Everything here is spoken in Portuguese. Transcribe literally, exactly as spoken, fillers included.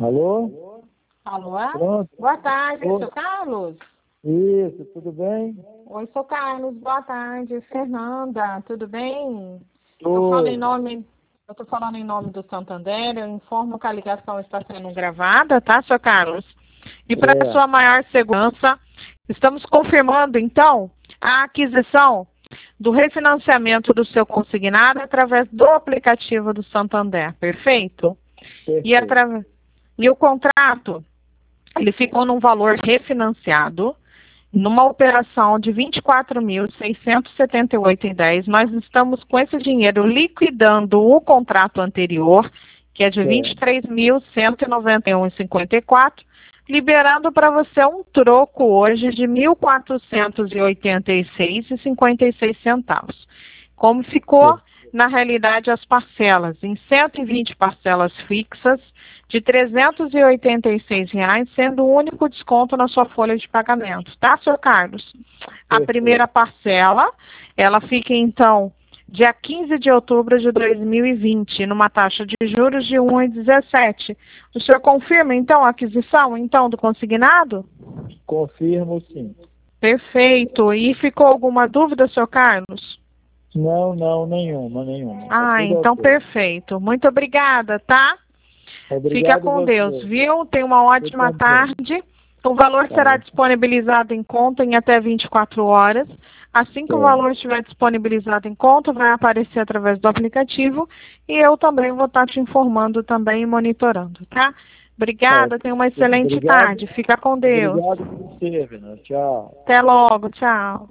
Alô? Alô? Pronto. Boa tarde, Oi. seu Carlos? Isso, tudo bem? Oi, seu Carlos, boa tarde. Fernanda, tudo bem? Eu falo em Tudo. nome, eu tô falando em nome do Santander, eu informo que a ligação está sendo gravada, tá, seu Carlos? E para Certo. sua maior segurança, estamos confirmando, então, a aquisição do refinanciamento do seu consignado através do aplicativo do Santander, perfeito? E, Perfeito. atra... e o contrato, ele ficou num valor refinanciado, numa operação de vinte e quatro mil, seiscentos e setenta e oito reais e dez centavos. Nós estamos com esse dinheiro liquidando o contrato anterior, que é de vinte e três mil, cento e noventa e um reais e cinquenta e quatro centavos, liberando para você um troco hoje de mil quatrocentos e oitenta e seis reais e cinquenta e seis centavos. Como ficou, na realidade, as parcelas, em cento e vinte parcelas fixas, de trezentos e oitenta e seis reais, sendo o único desconto na sua folha de pagamento, tá, senhor Carlos? A Perfeito. primeira parcela, ela fica, então, dia quinze de outubro de dois mil e vinte, numa taxa de juros de um vírgula dezessete. O senhor confirma, então, a aquisição, então, do consignado? Confirmo, sim. Perfeito. E ficou alguma dúvida, senhor Carlos? Não, não, nenhuma, nenhuma. Tá Ah, tudo então ok. perfeito. Muito obrigada, tá? Fica Obrigado com Deus, você. viu? Tenha uma Você ótima também. tarde. O valor Tá será bom. disponibilizado em conta em até vinte e quatro horas. Assim que o Certo. valor estiver disponibilizado em conta, vai aparecer através do aplicativo e eu também vou estar te informando também e monitorando, tá? Tá Obrigada, ok. tenha uma excelente Obrigado. tarde. Fica com Deus. Obrigado por você, Fernanda. Tchau. Até logo, tchau.